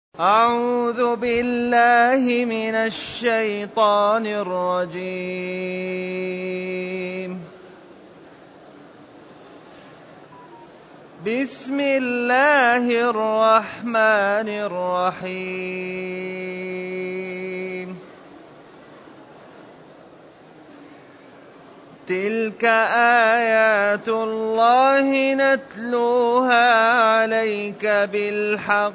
أعوذ بالله من الشيطان الرجيم. بسم الله الرحمن الرحيم. تلك آيات الله نتلوها عليك بالحق.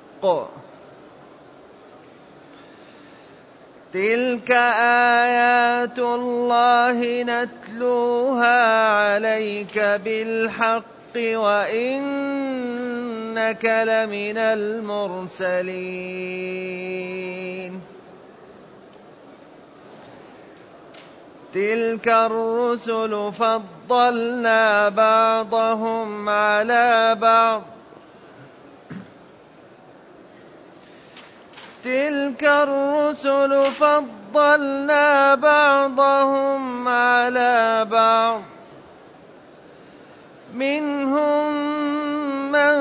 تلك آيات الله نتلوها عليك بالحق وإنك لمن المرسلين. تلك الرسل فضلنا بعضهم على بعض. تلك الرسل فضلنا بعضهم على بعض، منهم من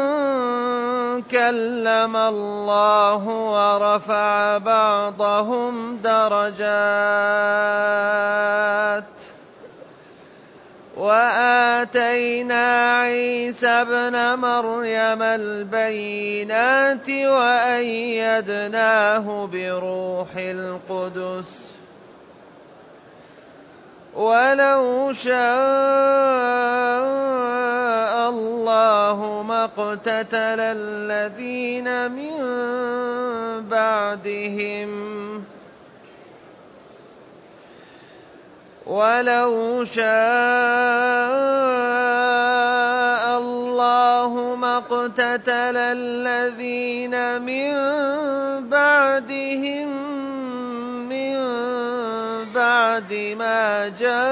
كلم الله ورفع بعضهم درجات، وآتينا عيسى ابن مريم البينات وأيدناه بروح القدس. ولو شاء الله ما اقتتل الذين من بعدهم، ولو شاء الله ما اقتتل الذين من بعدهم من بعد ما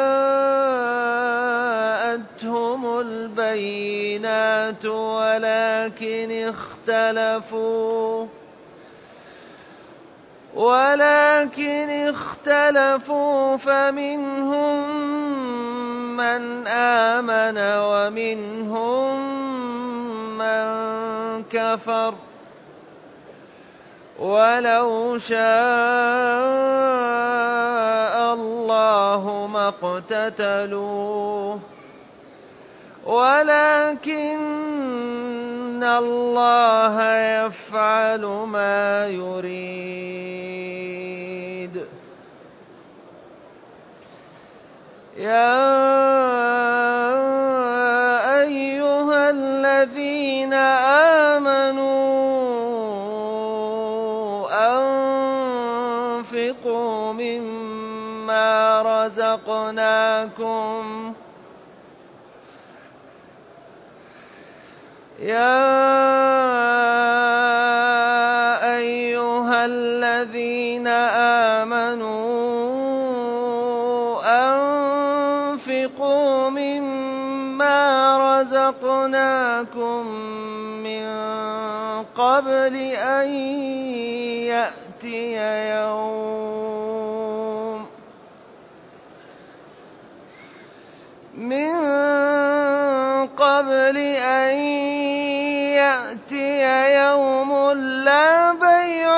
جاءتهم البينات ولكن اختلفوا فمنهم من آمن ومنهم من كفر. ولو شاء الله ما اقتتلوا ولكن الله يفعل ما يريد. يا أيها الذين آمنوا أنفقوا مما رزقناكم من قبل أن يأتي يوم لا بيع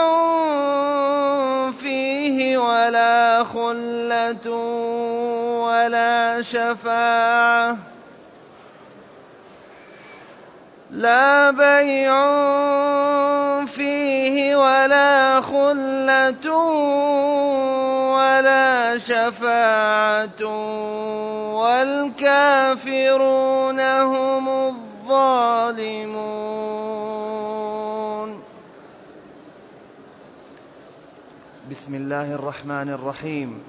فيه ولا خلة ولا شفاعة. لا بيع فيه ولا خلة ولا شفاعة والكافرون هم الظالمون. بسم الله الرحمن الرحيم.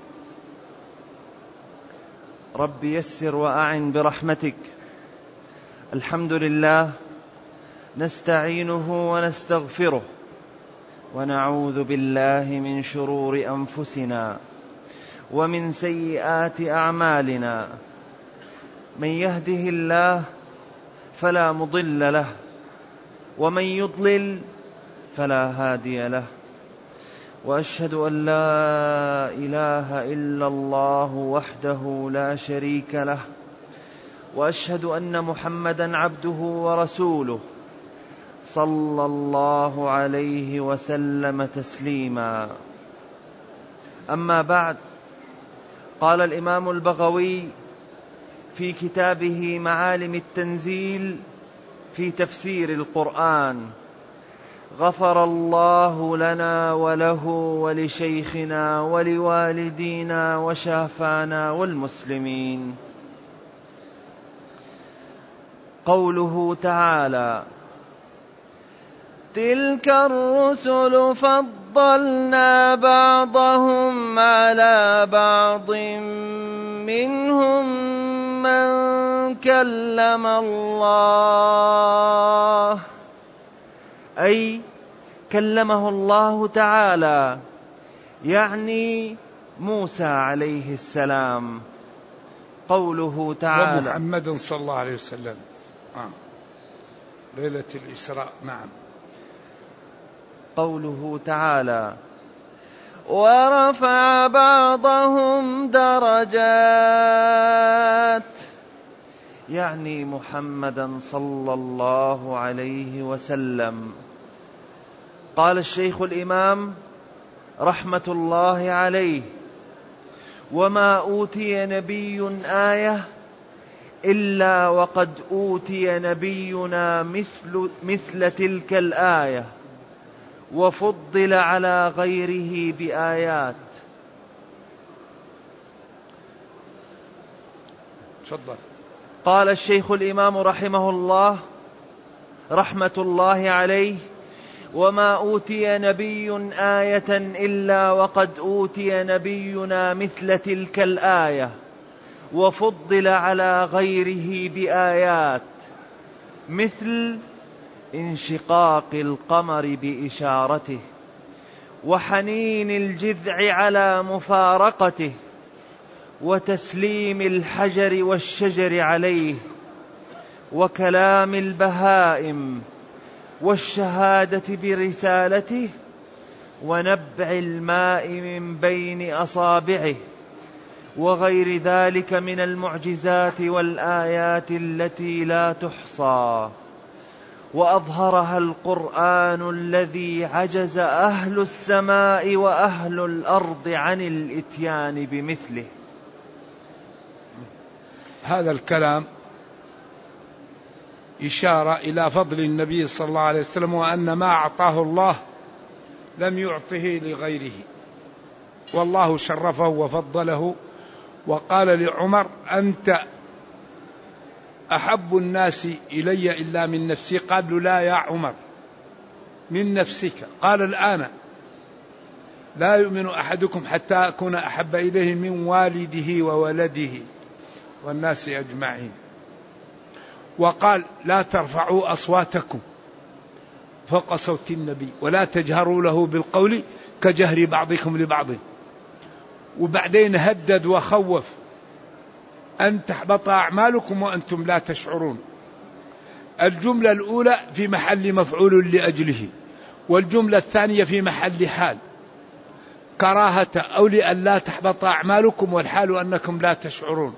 رب يسر وأعن برحمتك. الحمد لله نستعينه ونستغفره ونعوذ بالله من شرور أنفسنا ومن سيئات أعمالنا. من يهده الله فلا مضل له ومن يضلل فلا هادي له. وأشهد أن لا إله إلا الله وحده لا شريك له، وأشهد أن محمدا عبده ورسوله صلى الله عليه وسلم تسليما. أما بعد، قال الإمام البغوي في كتابه معالم التنزيل في تفسير القرآن: غفر الله لنا وله ولشيخنا ولوالدينا وشافانا والمسلمين. قوله تعالى: تلك الرسل فضلنا بعضهم على بعض منهم من كلم الله، أي كلمه الله تعالى، يعني موسى عليه السلام. قوله تعالى: ومحمد صلى الله عليه وسلم ليلة الإسراء. نعم. قوله تعالى: ورفع بعضهم درجات، يعني محمدا صلى الله عليه وسلم. قال الشيخ الإمام رحمة الله عليه: وما أوتي نبي آية إلا وقد أوتي نبينا مثل تلك الآية، وفضل على غيره بآيات. تفضل. قال الشيخ الإمام رحمه الله رحمة الله عليه: وما أوتي نبي آية إلا وقد أوتي نبينا مثل تلك الآية، وفضل على غيره بآيات، مثل انشقاق القمر بإشارته، وحنين الجذع على مفارقته، وتسليم الحجر والشجر عليه، وكلام البهائم، والشهادة برسالته، ونبع الماء من بين أصابعه، وغير ذلك من المعجزات والآيات التي لا تحصى، وأظهرها القرآن الذي عجز أهل السماء وأهل الأرض عن الإتيان بمثله. هذا الكلام إشارة إلى فضل النبي صلى الله عليه وسلم، وأن ما أعطاه الله لم يعطه لغيره، والله شرفه وفضله. وقال لعمر: أنت أحب الناس إلي إلا من نفسي. قال له: لا يا عمر، من نفسك. قال: الآن لا يؤمن أحدكم حتى أكون أحب إليه من والده وولده والناس أجمعين. وقال: لا ترفعوا أصواتكم فوق صوت النبي ولا تجهروا له بالقول كجهر بعضكم لبعض. وبعدين هدد وخوف: أن تحبط أعمالكم وأنتم لا تشعرون. الجملة الأولى في محل مفعول لأجله، والجملة الثانية في محل حال، كراهة أو لأن لا تحبط أعمالكم، والحال أنكم لا تشعرون.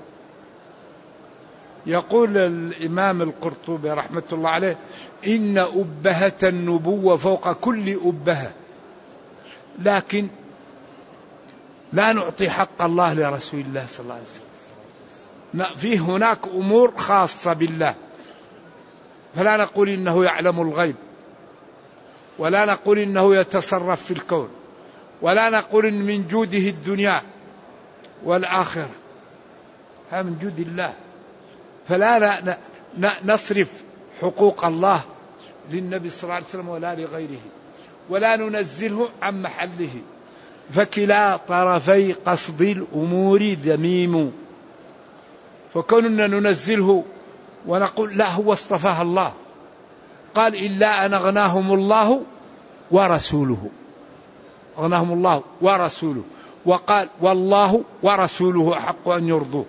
يقول الإمام القرطبي رحمة الله عليه: إن أبهة النبوة فوق كل أبهة، لكن لا نعطي حق الله لرسول الله صلى الله عليه وسلم. في هناك أمور خاصة بالله، فلا نقول إنه يعلم الغيب، ولا نقول إنه يتصرف في الكون، ولا نقول إن من جوده الدنيا والآخرة، هذا من جود الله. فلا نصرف حقوق الله للنبي صلى الله عليه وسلم ولا لغيره، ولا ننزله عن محله، فكلا طرفي قصد الأمور ذميم. فكوننا ننزله ونقول لا، هو اصطفاها الله. قال: إلا أن أغناهم الله ورسوله، أغناهم الله ورسوله. وقال: والله ورسوله أحق أن يرضوه.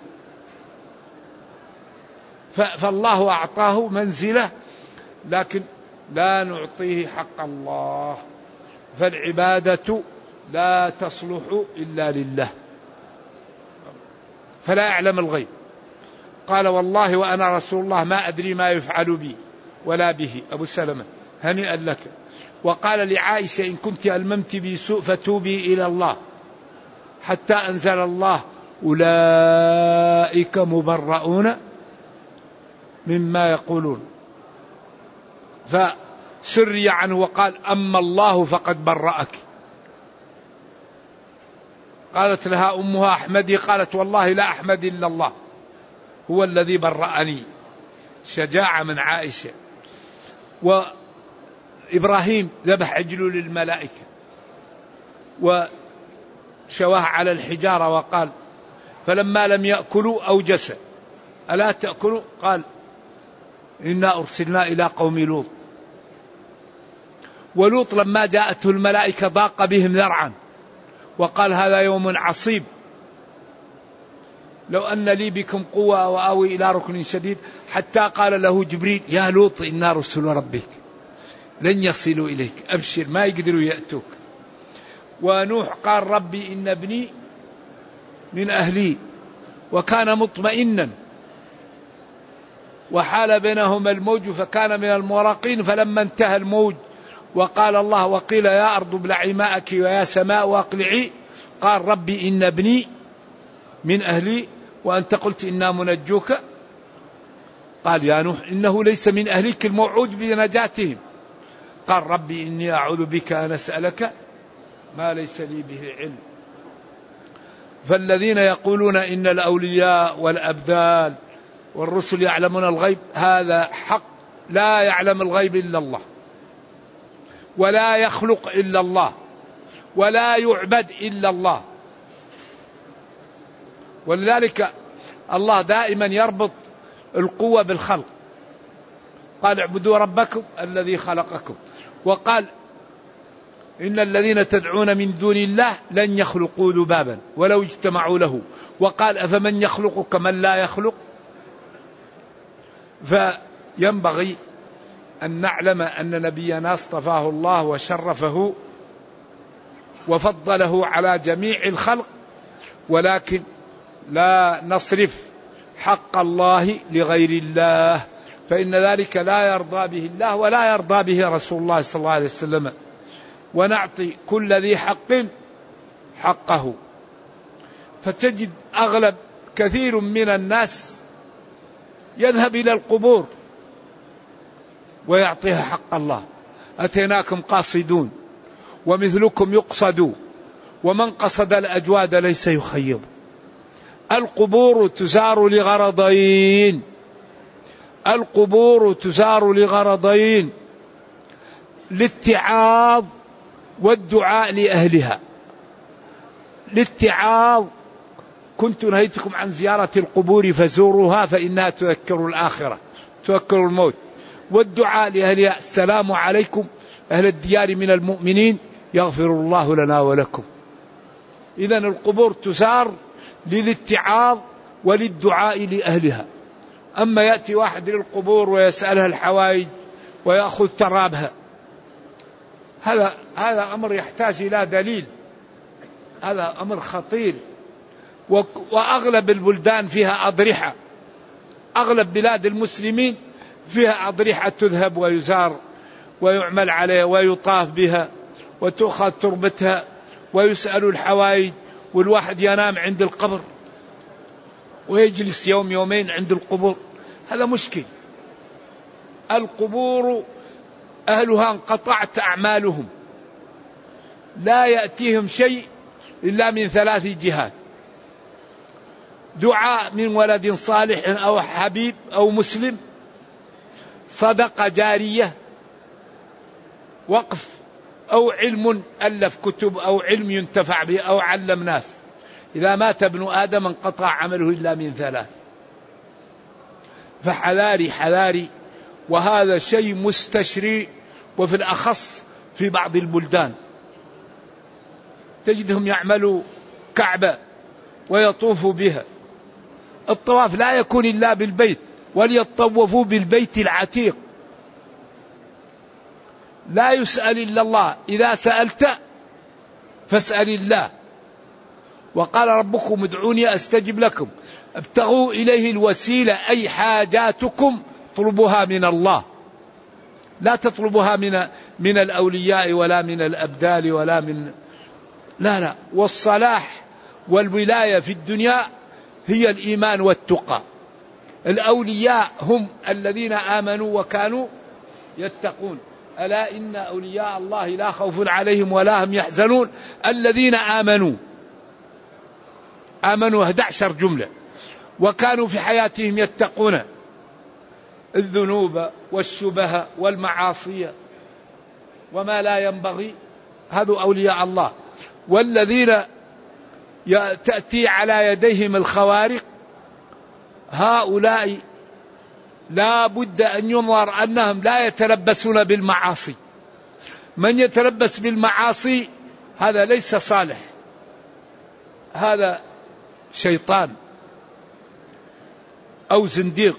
فالله أعطاه منزلة، لكن لا نعطيه حق الله. فالعبادة لا تصلح إلا لله، فلا يعلم الغيب. قال: والله وأنا رسول الله ما أدري ما يفعل بي ولا به. أبو سلمة هنيئا لك. وقال لعائشة إن كنت ألممت بي سوء فتوبي إلى الله، حتى أنزل الله أولئك مبرؤون مما يقولون، فسري عنه وقال أما الله فقد برأك. قالت لها أمها أحمدي، قالت والله لا أحمد إلا الله، هو الذي برأني. شجاعة من عائشة. وإبراهيم ذبح عجله للملائكة وشواه على الحجارة وقال فلما لم يأكلوا أوجس ألا تأكلوا؟ قال إنا أرسلنا إلى قوم لوط. ولوط لما جاءته الملائكة ضاق بهم ذرعا وقال هذا يوم عصيب، لو أن لي بكم قوة وآوي إلى ركن شديد، حتى قال له جبريل يا لوط إنا رسل ربك لن يصلوا إليك، أبشر ما يقدروا يأتوك. ونوح قال ربي إن ابني من أهلي وكان مطمئنا وحال بينهما الموج فكان من المغرقين، فلما انتهى الموج وقال الله وقيل يا أرض ابلعي ماءك ويا سماء واقلعي، قال ربي إن ابني من أهلي وأنت قلت إنا منجوك. قال يا نوح إنه ليس من أهلك الموعود بنجاتهم. قال ربي إني أعوذ بك أن أسألك ما ليس لي به علم. فالذين يقولون إن الأولياء والأبدال والرسل يعلمون الغيب، هذا حق، لا يعلم الغيب إلا الله، ولا يخلق إلا الله، ولا يعبد إلا الله. ولذلك الله دائما يربط القوة بالخلق، قال اعبدوا ربكم الذي خلقكم، وقال إن الذين تدعون من دون الله لن يخلقوا ذبابا ولو اجتمعوا له، وقال أفمن يخلق كمن لا يخلق. فينبغي أن نعلم أن نبينا اصطفاه الله وشرفه وفضله على جميع الخلق، ولكن لا نصرف حق الله لغير الله، فإن ذلك لا يرضى به الله ولا يرضى به رسول الله صلى الله عليه وسلم. ونعطي كل ذي حق حقه. فتجد أغلب كثير من الناس يذهب إلى القبور ويعطيها حق الله. أتيناكم قاصدون ومثلكم يقصد، ومن قصد الأجواد ليس يخيب. القبور تزار لغرضين، القبور تزار لغرضين: الاتعاظ والدعاء لأهلها. الاتعاظ: كنت نهيتكم عن زيارة القبور فزوروها فإنها تذكر الآخرة، تذكر الموت. والدعاء لأهلها: السلام عليكم أهل الديار من المؤمنين يغفر الله لنا ولكم. إذن القبور تزار للاتعاظ وللدعاء لأهلها. أما يأتي واحد للقبور ويسألها الحوائج ويأخذ ترابها، هذا أمر يحتاج إلى دليل، هذا أمر خطير. وأغلب البلدان فيها أضرحة، أغلب بلاد المسلمين فيها أضرحة تذهب ويزار ويعمل عليها ويطاف بها وتأخذ تربتها ويسأل الحوائج، والواحد ينام عند القبر ويجلس يوم يومين عند القبور. هذا مشكل. القبور أهلها انقطعت أعمالهم، لا يأتيهم شيء إلا من 3 جهات: دعاء من ولد صالح أو حبيب أو مسلم، صدقة جارية، وقف، أو علم ألف كتب، أو علم ينتفع به، أو علم ناس. إذا مات ابن آدم انقطع عمله إلا من 3. فحذاري حذاري. وهذا شيء مستشري، وفي الأخص في بعض البلدان تجدهم يعملوا كعبة ويطوفوا بها. الطواف لا يكون إلا بالبيت، وليطوفوا بالبيت العتيق. لا يسأل إلا الله، إذا سألت فاسأل الله. وقال ربكم ادعوني أستجب لكم. ابتغوا إليه الوسيلة، أي حاجاتكم طلبوها من الله. لا تطلبها من الأولياء ولا من الأبدال ولا من لا. والصلاح والولاية في الدنيا هي الإيمان والتقى. الأولياء هم الذين آمنوا وكانوا يتقون. ألا إن أولياء الله لا خوف عليهم ولا هم يحزنون الذين آمنوا 11 جملة وكانوا في حياتهم يتقون الذنوب والشبه والمعاصي وما لا ينبغي. هذو أولياء الله. والذين تأتي على يديهم الخوارق هؤلاء لا بد أن ينظر أنهم لا يتلبسون بالمعاصي. من يتلبس بالمعاصي هذا ليس صالح، هذا شيطان أو زنديق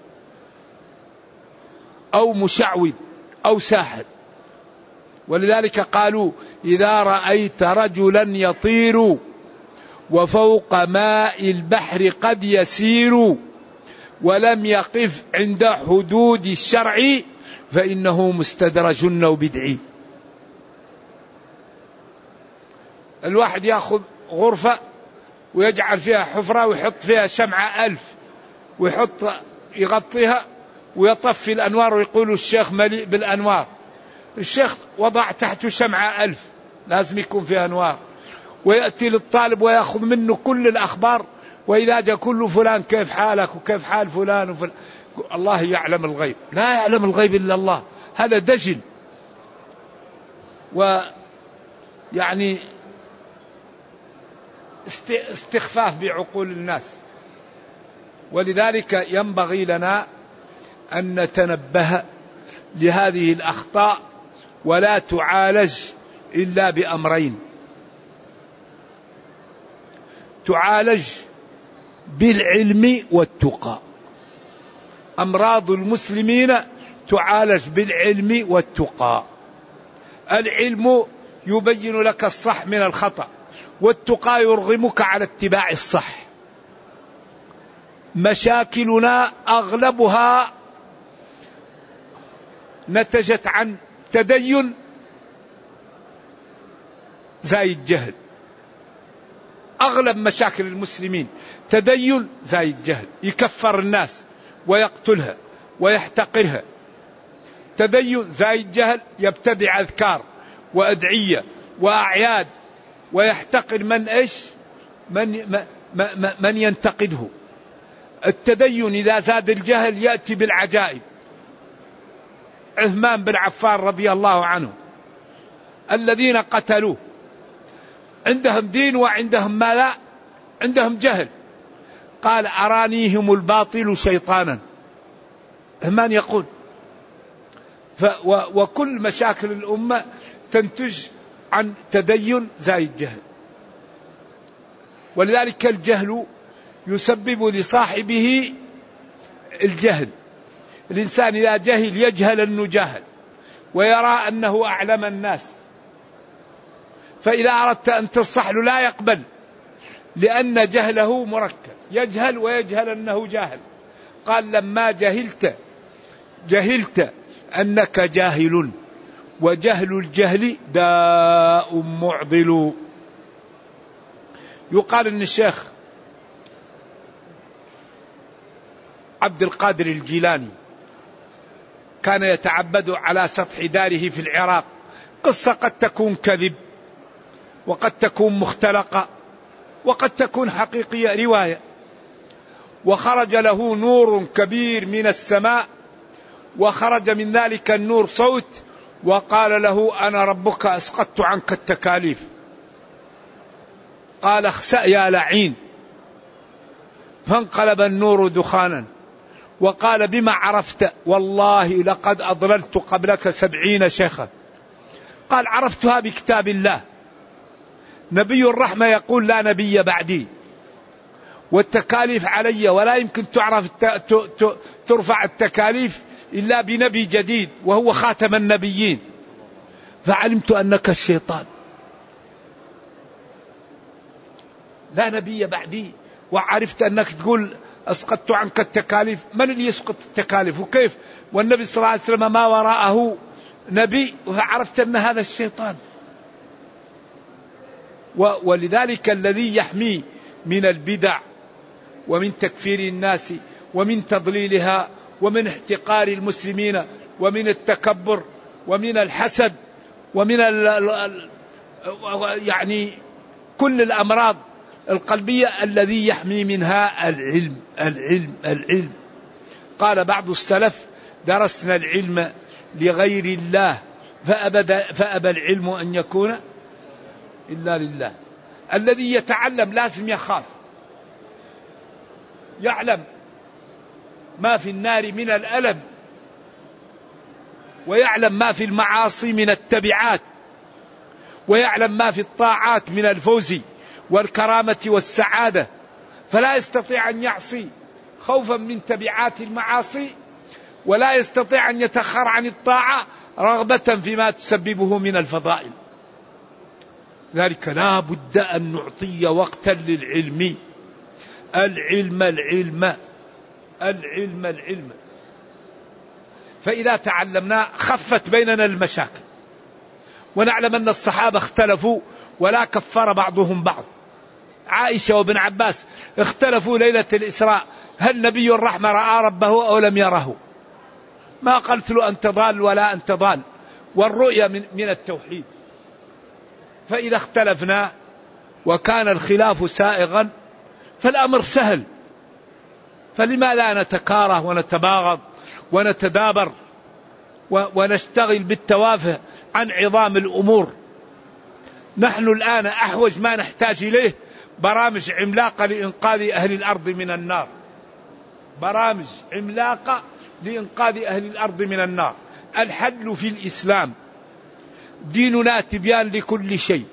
أو مشعوذ أو ساحر. ولذلك قالوا إذا رأيت رجلا يطير وفوق ماء البحر قد يسير ولم يقف عند حدود الشرع فإنه مستدرج أو بدعي. الواحد يأخذ غرفة ويجعل فيها حفرة ويحط فيها شمعة 1000 ويحط يغطيها ويطفي الأنوار ويقول الشيخ مليء بالأنوار. الشيخ وضع تحته شمعة 1000 لازم يكون فيها أنوار. ويأتي للطالب ويأخذ منه كل الأخبار وإذا جاء كل فلان كيف حالك وكيف حال فلان وفلان. الله يعلم الغيب، لا يعلم الغيب إلا الله. هذا دجل ويعني استخفاف بعقول الناس. ولذلك ينبغي لنا أن نتنبه لهذه الأخطاء ولا تعالج إلا بأمرين: تعالج بالعلم والتقى. أمراض المسلمين تعالج بالعلم والتقى. العلم يبين لك الصح من الخطأ، والتقى يرغمك على اتباع الصح. مشاكلنا أغلبها نتجت عن تدين زايد جهل. أغلب مشاكل المسلمين تدين زايد جهل، يكفر الناس ويقتلها ويحتقرها. تدين زايد جهل يبتدع أذكار وأدعية وأعياد ويحتقر من ينتقده. التدين إذا زاد الجهل يأتي بالعجائب. عثمان بن عفان رضي الله عنه الذين قتلوه عندهم دين وعندهم ما لا، عندهم جهل. قال أرانيهم الباطل شيطانا. عثمان يقول وكل مشاكل الأمة تنتج عن تدين زايد جهل. ولذلك الجهل يسبب لصاحبه الجهل. الإنسان إذا جهل يجهل أنه جاهل ويرى أنه أعلم الناس، فإذا أردت أن تصح له لا يقبل، لأن جهله مركب، يجهل ويجهل أنه جاهل. قال لما جهلت أنك جاهل، وجهل الجهل داء معضل. يقال أن الشيخ عبد القادر الجيلاني كان يتعبد على سطح داره في العراق. قصة قد تكون كذب وقد تكون مختلقة وقد تكون حقيقية، رواية. وخرج له نور كبير من السماء، وخرج من ذلك النور صوت وقال له أنا ربك أسقطت عنك التكاليف. قال اخسأ يا لعين. فانقلب النور دخانا وقال بما عرفت؟ والله لقد أضللت قبلك 70 شيخا. قال عرفتها بكتاب الله. نبي الرحمة يقول لا نبي بعدي، والتكاليف علي، ولا يمكن ترفع التكاليف إلا بنبي جديد وهو خاتم النبيين. فعلمت أنك الشيطان، لا نبي بعدي، وعرفت أنك تقول أسقطت عنك التكاليف. من اللي يسقط التكاليف وكيف؟ والنبي صلى الله عليه وسلم ما وراءه نبي، وعرفت أن هذا الشيطان. ولذلك الذي يحمي من البدع ومن تكفير الناس ومن تضليلها ومن احتقار المسلمين ومن التكبر ومن الحسد ومن يعني كل الأمراض القلبية، الذي يحمي منها العلم العلم العلم. قال بعض السلف: درسنا العلم لغير الله فأبى العلم أن يكون إلا لله. الذي يتعلم لازم يخاف، يعلم ما في النار من الألم، ويعلم ما في المعاصي من التبعات، ويعلم ما في الطاعات من الفوز والكرامة والسعادة، فلا يستطيع أن يعصي خوفا من تبعات المعاصي، ولا يستطيع أن يتأخر عن الطاعة رغبة فيما تسببه من الفضائل. ذلك لا بد أن نعطي وقتا للعلم. العلم العلم العلم العلم. فإذا تعلمنا خفت بيننا المشاكل. ونعلم أن الصحابة اختلفوا ولا كفر بعضهم بعض. عائشة وابن عباس اختلفوا ليلة الإسراء: هل نبي الرحمة رأى ربه أو لم يره؟ ما قلت له أنت ضال ولا أنت ضال، والرؤية من التوحيد. فإذا اختلفنا وكان الخلاف سائغا فالأمر سهل، فلما لا نتكاره ونتباغض ونتدابر ونشتغل بالتوافه عن عظام الأمور. نحن الآن أحوج ما نحتاج إليه برامج عملاقة لإنقاذ أهل الأرض من النار. برامج عملاقة لإنقاذ أهل الأرض من النار. الحل في الإسلام. ديننا تبيان لكل شيء.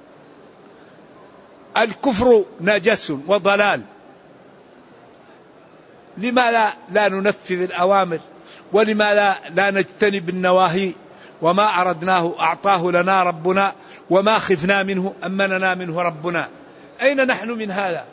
الكفر نجس وضلال. لما لا ننفذ الأوامر؟ ولما لا نجتنب النواهي؟ وما أردناه أعطاه لنا ربنا، وما خفنا منه أمننا منه ربنا. أين نحن من هذا؟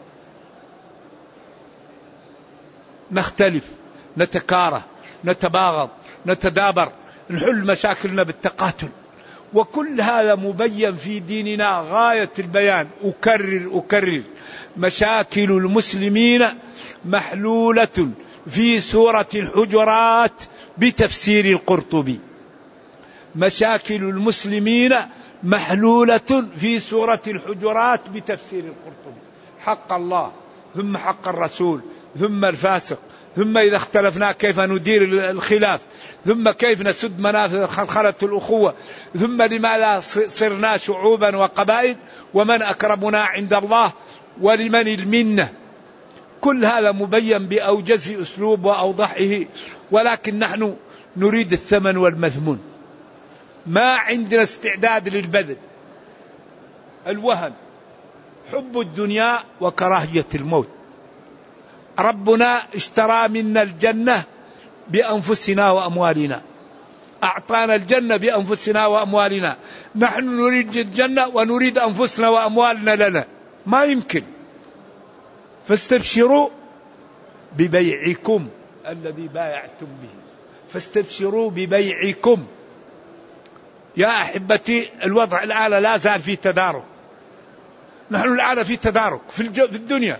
نختلف، نتكاره، نتباغض، نتدابر، نحل مشاكلنا بالتقاتل. وكل هذا مبين في ديننا غاية البيان. أكرر مشاكل المسلمين محلولة في سورة الحجرات بتفسير القرطبي. مشاكل المسلمين محلولة في سورة الحجرات بتفسير القرطبي. حق الله، ثم حق الرسول، ثم الفاسق، ثم إذا اختلفنا كيف ندير الخلاف، ثم كيف نسد منافذ خلخلة الأخوة، ثم لماذا صرنا شعوبا وقبائل، ومن أكرمنا عند الله، ولمن المنة. كل هذا مبين بأوجز أسلوب وأوضحه، ولكن نحن نريد الثمن والمثمون. ما عندنا استعداد للبذل. الوهن، حب الدنيا وكراهية الموت. ربنا اشترى منا الجنة بأنفسنا وأموالنا. أعطانا الجنة بأنفسنا وأموالنا. نحن نريد الجنة ونريد أنفسنا وأموالنا لنا. ما يمكن. فاستبشروا ببيعكم الذي بايعتم به. فاستبشروا ببيعكم. يا أحبتي، الوضع الآن لا زال في تدارك. نحن الآن في تدارك في الدنيا.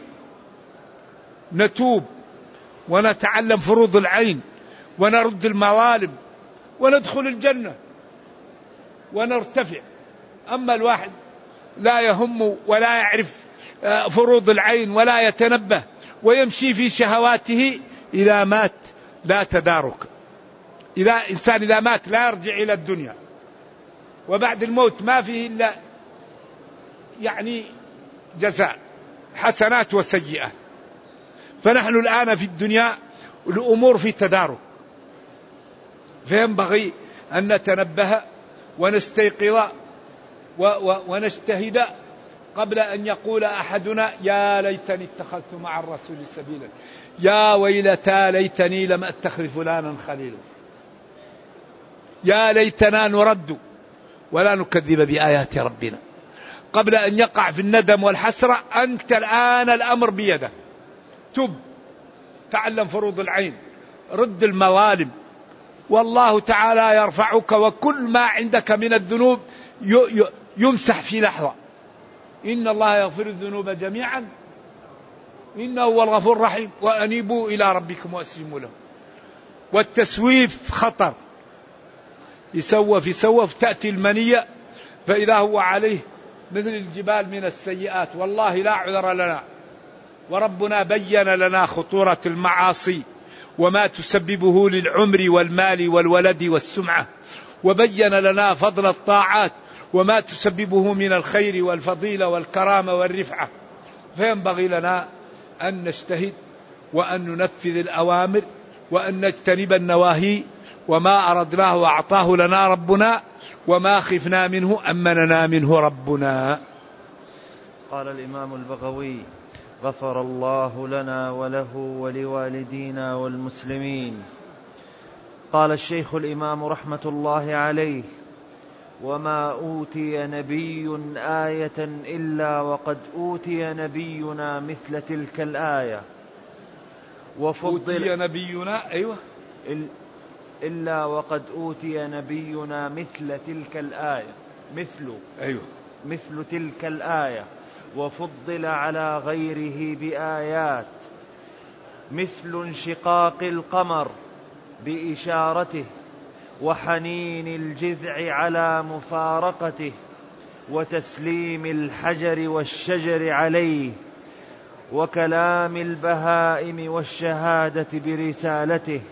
نتوب ونتعلم فروض العين ونرد المظالم وندخل الجنة ونرتفع. أما الواحد لا يهم ولا يعرف فروض العين ولا يتنبه ويمشي في شهواته، إذا مات لا تدارك. إذا مات لا يرجع إلى الدنيا، وبعد الموت ما فيه إلا يعني جزاء، حسنات وسيئات. فنحن الآن في الدنيا الأمور في تدارك، فينبغي أن نتنبه ونستيقظ ونجتهد قبل أن يقول أحدنا: يا ليتني اتخذت مع الرسول سبيلا، يا ويلتى ليتني لم أتخذ فلانا خليلا، يا ليتنا نرد ولا نكذب بآيات ربنا. قبل أن يقع في الندم والحسرة، أنت الآن الأمر بيدك. تب تعلم فروض العين، رد المظالم، والله تعالى يرفعك، وكل ما عندك من الذنوب يمسح في لحظة. إن الله يغفر الذنوب جميعا إنه هو الغفور الرحيم، وأنيبوا إلى ربكم وأسلموا له. والتسويف خطر، يسوف تأتي المنية فإذا هو عليه مثل الجبال من السيئات، والله لا عذر لنا. وربنا بين لنا خطورة المعاصي وما تسببه للعمر والمال والولد والسمعة، وبين لنا فضل الطاعات وما تسببه من الخير والفضيلة والكرامة والرفعة. فينبغي لنا أن نجتهد وأن ننفذ الأوامر وأن نجتنب النواهي، وما أردناه وأعطاه لنا ربنا، وما خفنا منه أمننا منه ربنا. قال الإمام البغوي: غفر الله لنا وله ولوالدينا والمسلمين. قال الشيخ الإمام رحمة الله عليه: وما أوتي نبي آية إلا وقد أوتي نبينا مثل تلك الآية أوتي نبينا إلا وقد أوتي نبينا مثل تلك الآية مثل تلك الآية وفضل على غيره بآيات، مثل انشقاق القمر بإشارته، وحنين الجذع على مفارقته، وتسليم الحجر والشجر عليه، وكلام البهائم والشهادة برسالته،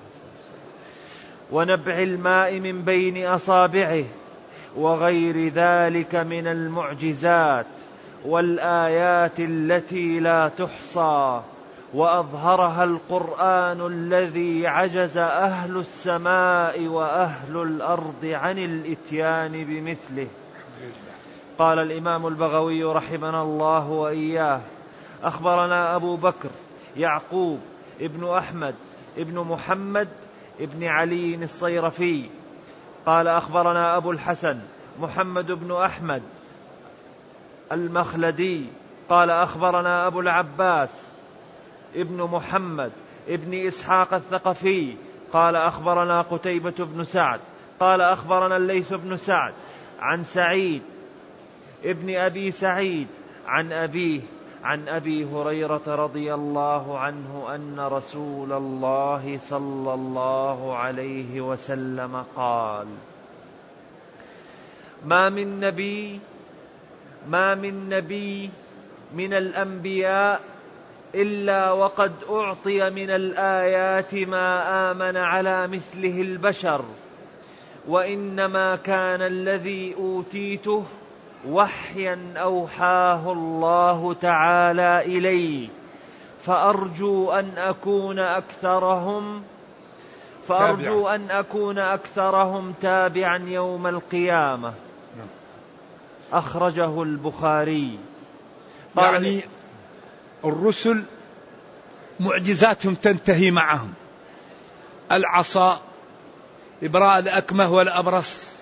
ونبع الماء من بين أصابعه، وغير ذلك من المعجزات والآيات التي لا تحصى. وأظهرها القرآن الذي عجز أهل السماء وأهل الأرض عن الإتيان بمثله. قال الإمام البغوي رحمنا الله وإياه: أخبرنا أبو بكر يعقوب ابن أحمد ابن محمد ابن علي الصيرفي قال أخبرنا أبو الحسن محمد بن أحمد المخلدي قال أخبرنا أبو العباس ابن محمد ابن إسحاق الثقفي قال أخبرنا قتيبة بن سعد قال أخبرنا الليث بن سعد عن سعيد ابن أبي سعيد عن أبيه عن أبي هريرة رضي الله عنه أن رسول الله صلى الله عليه وسلم قال: ما من نبي من الأنبياء إلا وقد أعطي من الآيات ما آمن على مثله البشر، وإنما كان الذي أوتيته وحيا أوحاه الله تعالى إلي، فأرجو أن أكون أكثرهم تابعا يوم القيامة. أخرجه البخاري. يعني الرسل معجزاتهم تنتهي معهم، العصا، إبراء الأكمه والأبرص،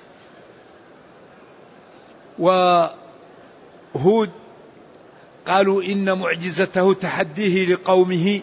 وهود قالوا إن معجزته تحديه لقومه،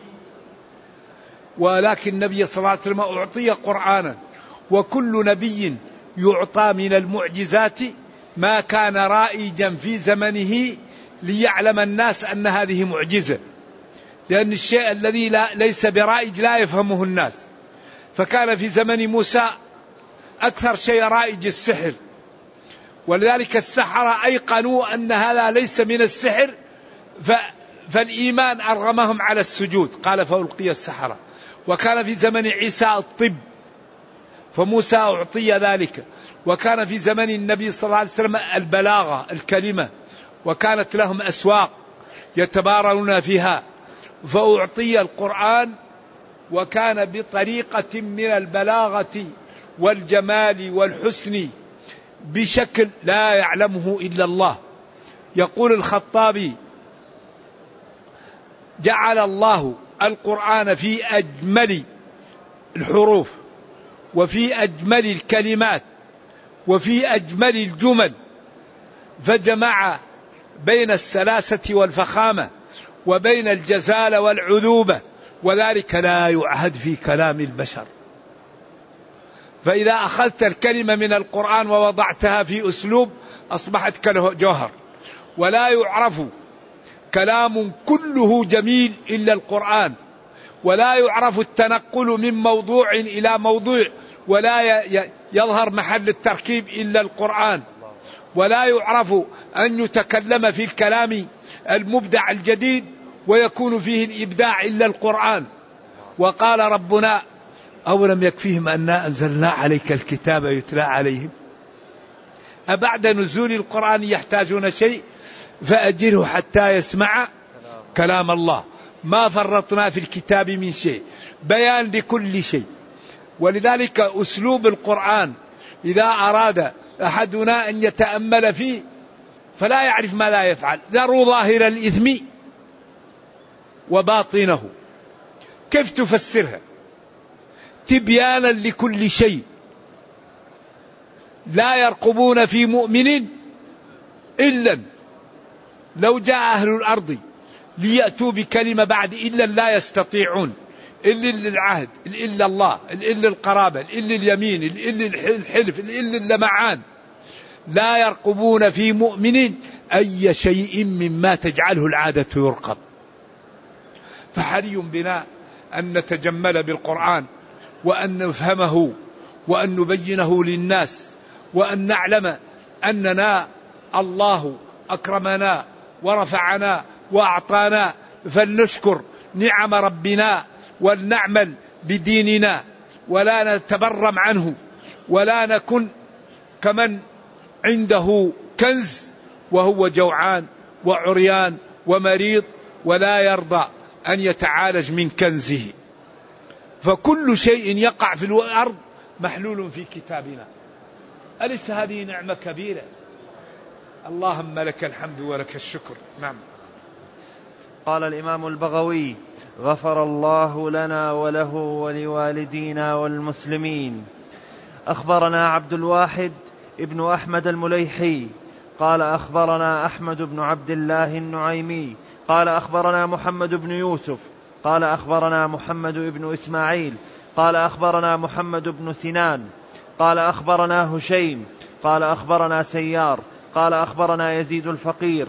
ولكن النبي صلى الله عليه وسلم أعطي قرآنا، وكل نبي يعطى من المعجزات ما كان رائجا في زمنه ليعلم الناس أن هذه معجزة، لأن الشيء الذي ليس برائج لا يفهمه الناس. فكان في زمن موسى أكثر شيء رائج السحر، ولذلك السحرة أيقنوا أن هذا ليس من السحر، فالإيمان أرغمهم على السجود، قال فألقي السحرة. وكان في زمن عيسى الطب، فموسى أعطي ذلك. وكان في زمن النبي صلى الله عليه وسلم البلاغة، الكلمة، وكانت لهم أسواق يتبارون فيها، فأعطي القرآن، وكان بطريقة من البلاغة والجمال والحسن بشكل لا يعلمه إلا الله. يقول الخطابي: جعل الله القرآن في أجمل الحروف، وفي أجمل الكلمات، وفي أجمل الجمل، فجمع بين السلاسة والفخامة، وبين الجزالة والعذوبة، وذلك لا يعهد في كلام البشر. فإذا أخذت الكلمة من القرآن ووضعتها في أسلوب أصبحت كالجوهر، ولا يعرف كلام كله جميل إلا القرآن، ولا يعرف التنقل من موضوع إلى موضوع ولا يظهر محل التركيب إلا القرآن، ولا يعرف أن يتكلم في الكلام المبدع الجديد ويكون فيه الإبداع إلا القرآن. وقال ربنا: أولم يكفيهم أنا أنزلنا عليك الكتاب يتلى عليهم. أبعد نزول القرآن يحتاجون شيء؟ فأجره حتى يسمع كلام الله، ما فرطنا في الكتاب من شيء، بيان لكل شيء. ولذلك أسلوب القرآن إذا أراد أحدنا أن يتأمل فيه فلا يعرف ما لا يفعل. ذروا ظاهر الإثم وباطنه. كيف تفسرها؟ تبيانا لكل شيء. لا يرقبون في مؤمن إلا، لو جاء أهل الأرض ليأتوا بكلمة بعد إلا لا يستطيعون، إلا العهد، إلا الله، إلا القرابة، إلا اليمين، إلا الحلف، إلا اللمعان. لا يرقبون في مؤمن أي شيء مما تجعله العادة يرقب. فحري بنا أن نتجمل بالقرآن، وأن نفهمه، وأن نبينه للناس، وأن نعلم أننا الله أكرمنا ورفعنا وأعطانا، فلنشكر نعم ربنا ولنعمل بديننا، ولا نتبرم عنه، ولا نكن كمن عنده كنز وهو جوعان وعريان ومريض ولا يرضى أن يتعالج من كنزه. فكل شيء يقع في الأرض محلول في كتابنا. أليس هذه نعمة كبيرة؟ اللهم لك الحمد ولك الشكر. نعم. قال الإمام البغوي: غفر الله لنا وله ولوالدينا والمسلمين. أخبرنا عبد الواحد ابن أحمد المليحي قال أخبرنا أحمد بن عبد الله النعيمي قال أخبرنا محمد بن يوسف قال أخبرنا محمد بن إسماعيل قال أخبرنا محمد بن سنان قال أخبرنا هشيم قال أخبرنا سيار قال أخبرنا يزيد الفقير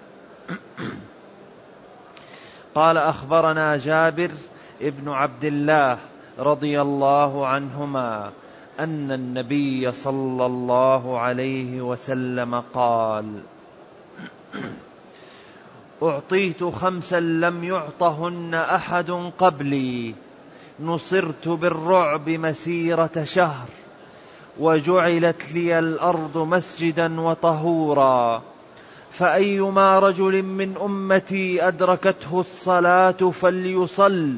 قال أخبرنا جابر ابن عبد الله رضي الله عنهما أن النبي صلى الله عليه وسلم قال: أعطيت 5 لم يعطهن أحد قبلي، نصرت بالرعب مسيرة شهر، وجعلت لي الأرض مسجدا وطهورا، فأيما رجل من أمتي أدركته الصلاة فليصل،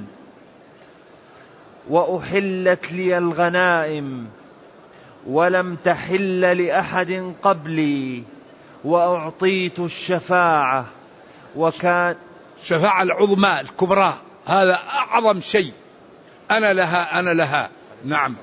وأحلت لي الغنائم ولم تحل لأحد قبلي، وأعطيت الشفاعة وكان الشفاعة العظمى الكبرى، هذا أعظم شيء، أنا لها. نعم.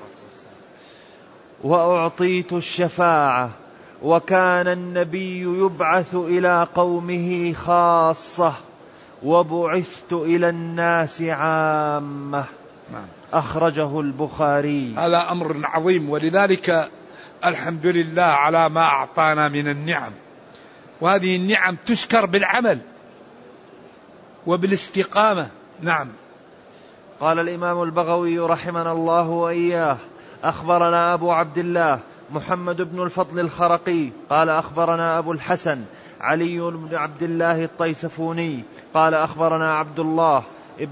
وأعطيت الشفاعة وكان النبي يبعث إلى قومه خاصة وبعثت إلى الناس عامة. أخرجه البخاري. هذا أمر عظيم، ولذلك الحمد لله على ما أعطانا من النعم، وهذه النعم تشكر بالعمل وبالاستقامة. نعم. قال الإمام البغوي رحمنا الله وإياه: أخبرنا أبو عبد الله محمد بن الفضل الخرقي قال أخبرنا أبو الحسن علي بن عبد الله الطيسفوني قال أخبرنا عبد الله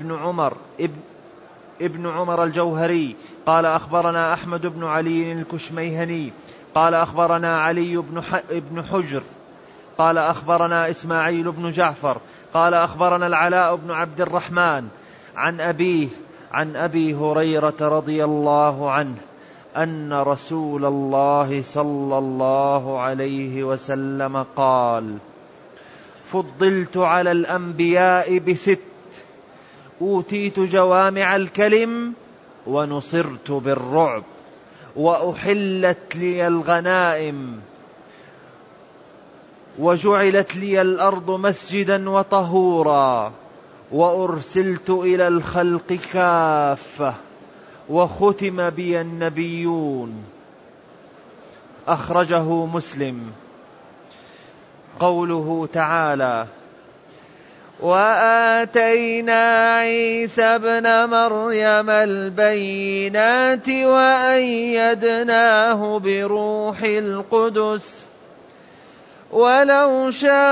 ابن عمر الجوهري قال أخبرنا أحمد بن علي الكشميهني قال أخبرنا علي بن حجر قال أخبرنا إسماعيل بن جعفر قال أخبرنا العلاء بن عبد الرحمن عن أبيه عن أبي هريرة رضي الله عنه أن رسول الله صلى الله عليه وسلم قال: فضلت على الأنبياء ب6: أوتيت جوامع الكلم، ونصرت بالرعب، وأحلت لي الغنائم، وجعلت لي الأرض مسجدا وطهورا، وأرسلت إلى الخلق كافة وختم بي النبيون. أخرجه مسلم. قوله تعالى: وآتينا عيسى ابن مريم البينات وأيدناه بروح القدس ولو شاء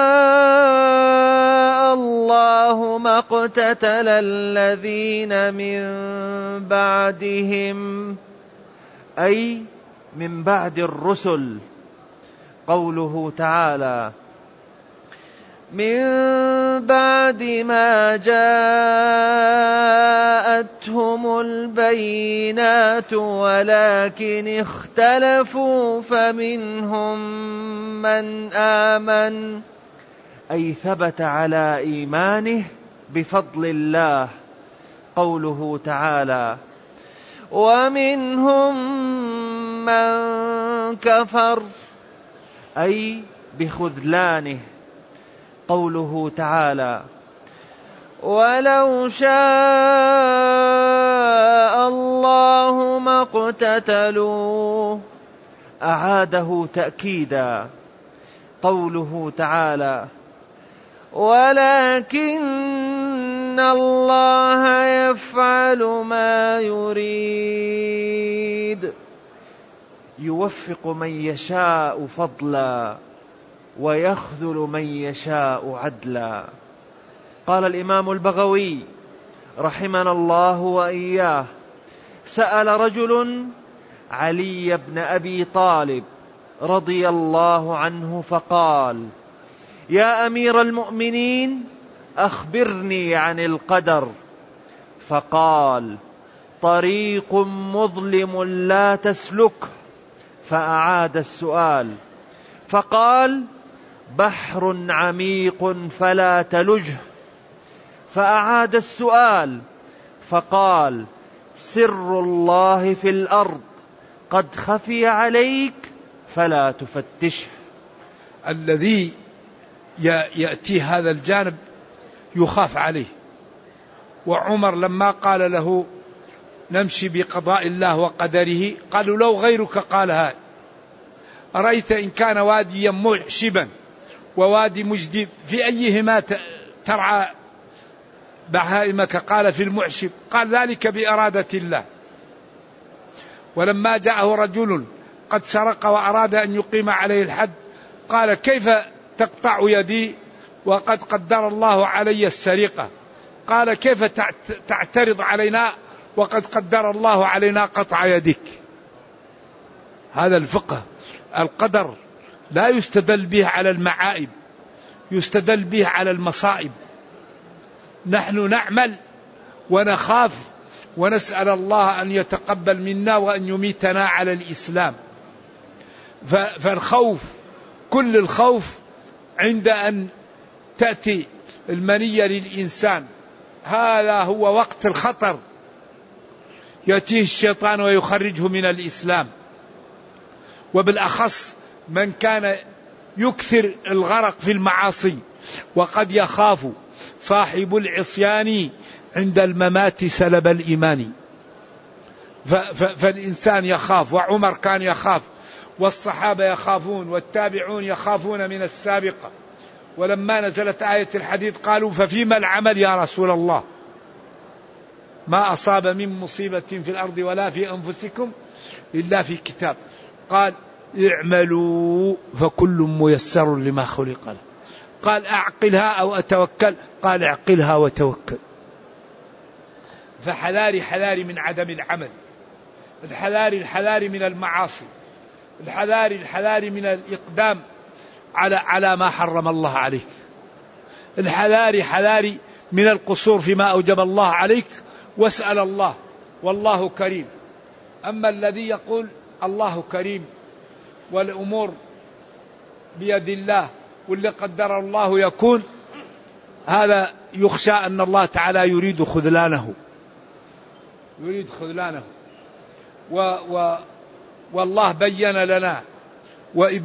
الله ما اقتتل الذين من بعدهم، أي من بعد الرسل. قوله تعالى: من بعد ما جاءتهم البينات ولكن اختلفوا فمنهم من آمن، أي ثبت على إيمانه بفضل الله. قوله تعالى: ومنهم من كفر، أي بخذلانه. قوله تعالى: ولو شاء الله ما اقتتلوا، أعاده تأكيدا. قوله تعالى: ولكن الله يفعل ما يريد، يوفق من يشاء فضلا ويخذل من يشاء عدلا. قال الإمام البغوي رحمنا الله وإياه: سأل رجل علي بن أبي طالب رضي الله عنه فقال: يا أمير المؤمنين، أخبرني عن القدر. فقال: طريق مظلم لا تسلكه. فأعاد السؤال فقال: بحر عميق فلا تلجه. فأعاد السؤال فقال: سر الله في الأرض قد خفي عليك فلا تفتشه. الذي يأتي هذا الجانب يخاف عليه. وعمر لما قال له نمشي بقضاء الله وقدره، قالوا لو غيرك قال هذا. أرأيت إن كان واديا معشبا ووادي مجدب، في أيهما ترعى بهائمك؟ قال في المعشب. قال ذلك بإرادة الله. ولما جاءه رجل قد سرق وأراد أن يقيم عليه الحد، قال: كيف تقطع يدي وقد قدر الله علي السرقة؟ قال: كيف تعترض علينا وقد قدر الله علينا قطع يدك؟ هذا الفقه. القدر لا يستدل به على المعائب، يستدل به على المصائب. نحن نعمل ونخاف ونسأل الله أن يتقبل منا وأن يميتنا على الإسلام. فالخوف، كل الخوف عند أن تأتي المنية للإنسان، هذا هو وقت الخطر، يأتيه الشيطان ويخرجه من الإسلام. وبالأخص من كان يكثر الغرق في المعاصي، وقد يخاف صاحب العصيان عند الممات سلب الإيمان. فالإنسان يخاف، وعمر كان يخاف، والصحابة يخافون، والتابعون يخافون من السابقة. ولما نزلت آية الحديد قالوا: ففيما العمل يا رسول الله؟ ما أصاب من مصيبة في الأرض ولا في أنفسكم إلا في كتاب. قال: اعملوا فكل ميسر لما خلق له. قال: أعقلها أو أتوكل؟ قال: اعقلها وتوكل. فحذاري من عدم العمل، الحذاري من المعاصي، الحذاري من الإقدام على ما حرم الله عليك، الحذاري من القصور فيما أوجب الله عليك، واسأل الله والله كريم. أما الذي يقول الله كريم والأمور بيد الله واللي قدر الله يكون، هذا يخشى أن الله تعالى يريد خذلانه. والله بين لنا،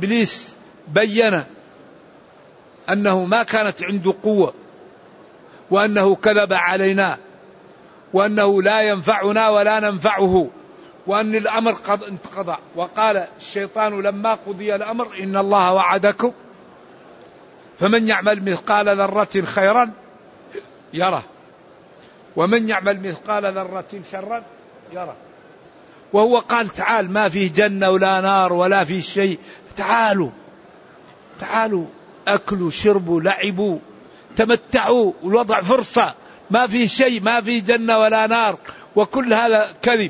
وإبليس بين أنه ما كانت عنده قوة، وأنه كذب علينا، وأنه لا ينفعنا ولا ننفعه، وأن الأمر قد انقضى. وقال الشيطان لما قضي الأمر إن الله وعدكم فمن يعمل مثقال ذرة خيرا يره، ومن يعمل مثقال ذرة شرا يره. وهو قال تعال، ما فيه جنة ولا نار ولا فيه شيء، تعالوا أكلوا شربوا لعبوا تمتعوا، والوضع فرصة، ما فيه شيء، ما فيه جنة ولا نار، وكل هذا كذب.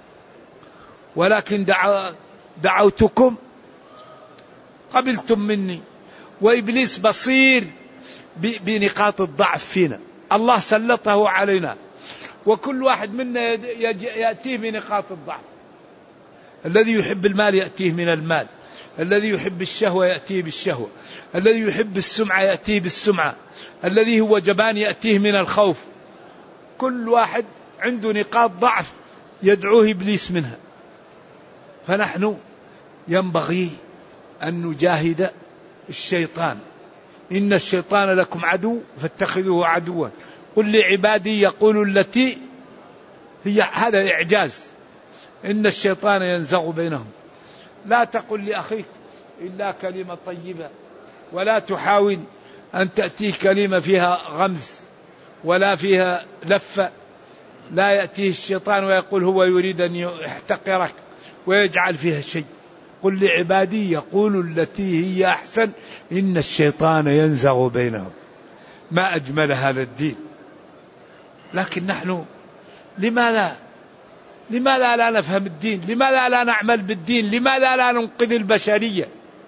ولكن دعوتكم قبلتم مني. وإبليس بصير بنقاط الضعف فينا، الله سلطه علينا، وكل واحد منا يأتيه بنقاط الضعف. الذي يحب المال يأتيه من المال، الذي يحب الشهوة يأتيه بالشهوة، الذي يحب السمعة يأتيه بالسمعة، الذي هو جبان يأتيه من الخوف. كل واحد عنده نقاط ضعف يدعوه إبليس منها. فنحن ينبغي أن نجاهد الشيطان. إن الشيطان لكم عدو فاتخذوه عدوا، قل لعبادي يقول التي هي، هذا إعجاز. إن الشيطان ينزغ بينهم. لا تقل لأخيك إلا كلمة طيبة، ولا تحاول أن تأتيه كلمة فيها غمز ولا فيها لفة. لا يأتيه الشيطان ويقول هو يريد أن يحتقرك ويجعل فيها شيء. قل لعبادي يقول التي هي أحسن إن الشيطان ينزغ بينهم. ما أجمل هذا الدين. لكن نحن لماذا لا نفهم الدين؟ لماذا لا نعمل بالدين؟ لماذا لا ننقذ البشرية؟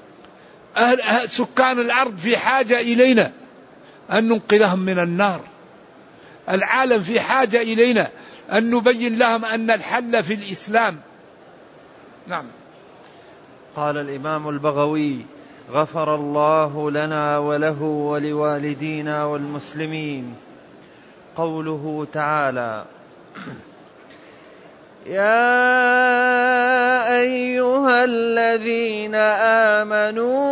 سكان الأرض في حاجة إلينا أن ننقذهم من النار. العالم في حاجة إلينا أن نبين لهم أن الحل في الإسلام. نعم. قال الإمام البغوي: غفر الله لنا وله ولوالدينا والمسلمين. قوله تعالى: يا أيها الذين آمنوا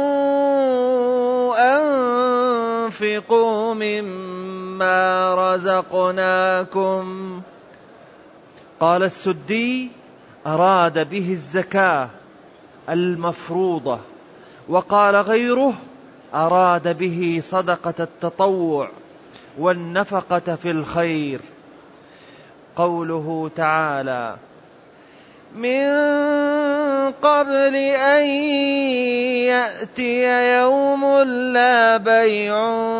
أنفقوا مما رزقناكم. قال السدي: أراد به الزكاة المفروضة. وقال غيره: أراد به صدقة التطوع والنفقة في الخير. قوله تعالى: من قبل أن يأتي يوم لا بيع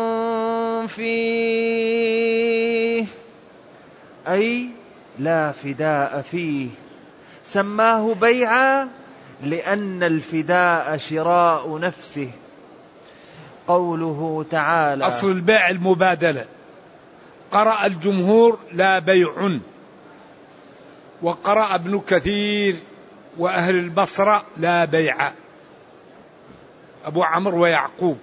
فيه، أي لا فداء فيه. سماه بيعا لأن الفداء شراء نفسه. قوله تعالى: أصل البيع المبادلة. قرأ الجمهور لا بيع، وقرأ ابن كثير وأهل البصرة لا بيع. أبو عمرو ويعقوب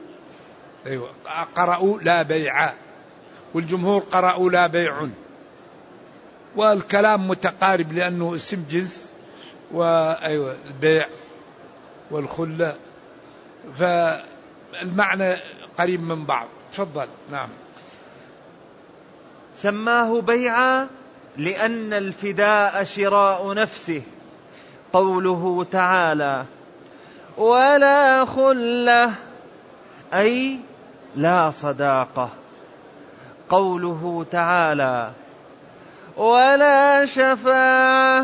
قرأوا لا بيع، والجمهور قرأوا لا بيع. والكلام متقارب لأنه اسم جنس، البيع والخلة، فالمعنى قريب من بعض. تفضل. نعم. سماه بيعا لأن الفداء شراء نفسه. قوله تعالى: ولا خلة، أي لا صداقة. قوله تعالى: ولا شفاعة،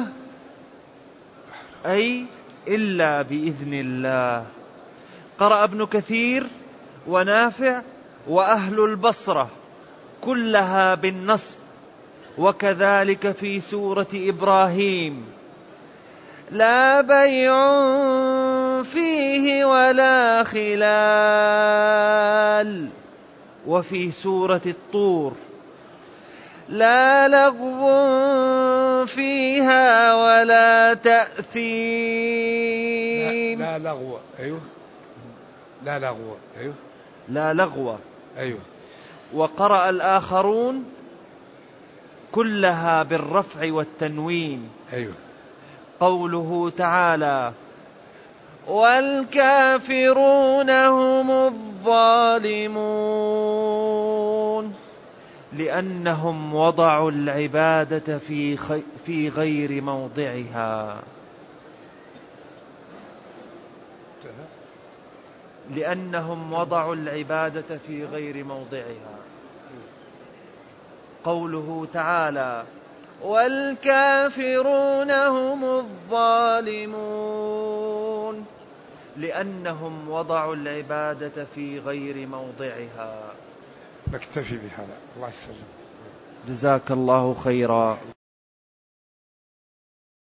أي إلا بإذن الله. قرأ ابن كثير ونافع وأهل البصرة كلها بالنصب، وكذلك في سورة إبراهيم: لا بيع فيه ولا خلال. وفي سورة الطور: لا لغو فيها ولا تأثيم. لا لغو. أيوه. لا لغو. أيوه. لا لغو. أيوه. وقرأ الآخرون كلها بالرفع والتنوين. أيوه. قوله تعالى: والكافرون هم الظالمون، لأنهم وضعوا العبادة في غير موضعها. لأنهم وضعوا العبادة في غير موضعها. قوله تعالى: والكافرون هم الظالمون، لأنهم وضعوا العبادة في غير موضعها. نكتفي بهذا. الله يسلمك. جزاك الله خيرا.